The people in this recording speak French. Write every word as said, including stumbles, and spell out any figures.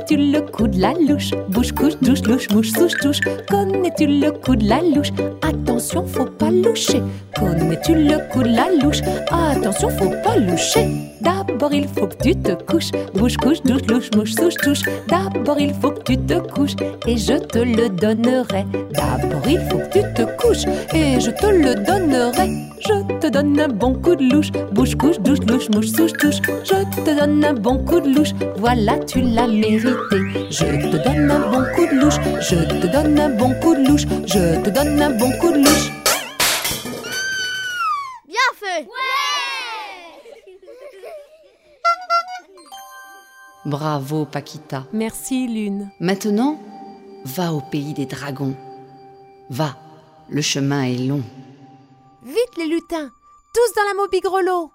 Connais-tu le coup de la louche? Bouche, couche, douche, louche, mouche, souche, touche. Connais-tu le coup de la louche? Attention, faut pas loucher. Connais-tu le coup de la louche? Attention, faut pas loucher. D'abord il faut que tu te couches. Bouche, couche, douche, louche, mouche, souche, touche. D'abord il faut que tu te couches et je te le donnerai. D'abord il faut que tu te couches et je te le donnerai. Je te donne un bon coup de louche. Bouche, couche, douche, louche, mouche, souche, touche. Je te donne un bon coup de louche. Voilà, tu l'as mérité. Je te donne un bon coup de louche. Je te donne un bon coup de louche. Je te donne un bon coup de louche. Bien fait! Ouais! Bravo, Paquita. Merci, Lune. Maintenant, va au pays des dragons. Va, le chemin est long. Vite les lutins, tous dans la mobigrelot.